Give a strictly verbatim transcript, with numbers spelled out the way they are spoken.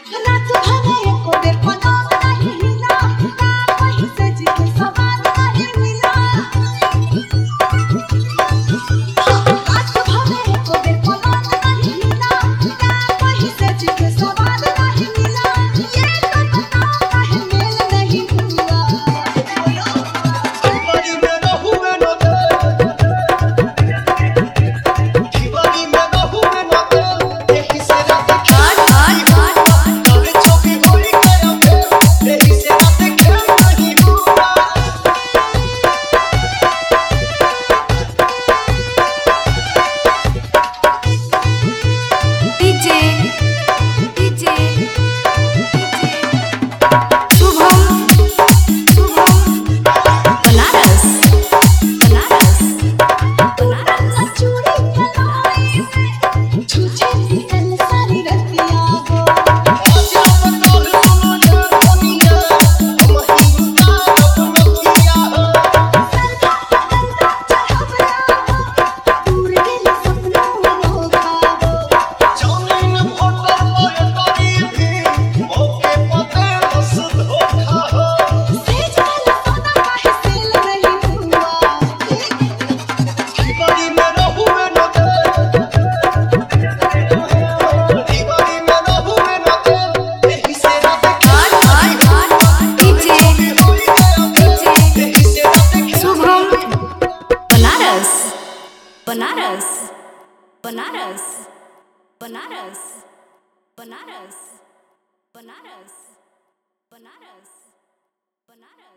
रात भर एको बेर पलंग नहीं हिला, का कहीं से जी के सवाल नहीं मिला। रात भर एको बेर पलंग नहीं हिला, का कहीं से जी के सवाल नहीं मिला। ये तो बताओ काहे मेल नहीं हुआ। दीवानी में रहू में न दे, दीवानी में रहू में न दे, यही से रात खेल नहीं हुआ। कभी छुपी हुई गया फिर, यही से रात खेल नहीं हुआ। डीजे डीजे शुभम शुभम बनारस बनारस बनारस चूड़ी कलाई में छूछे निकल सारी रतिया हो। आजा बतौर सुनो ये दुनिया, हम ही उतार अपना किया हो। सरधा पतंगा चढ़वला हो, दूर दिल सपनों रोका हो। जाने न फोटो पर करी भी, मौके पते बस धोखा हो। सेज वाला सोना काहे सेल नहीं हुआ। दीवानी में रहू में न दे, दीवानी में रहू में न दे, यही से रात खेल नहीं हुआ। डीजे कभी हुई गया फिर, यही से रात खेल शुभम बनारस बनारस बनारस बनारस बनारस बनारस बनारस बनारस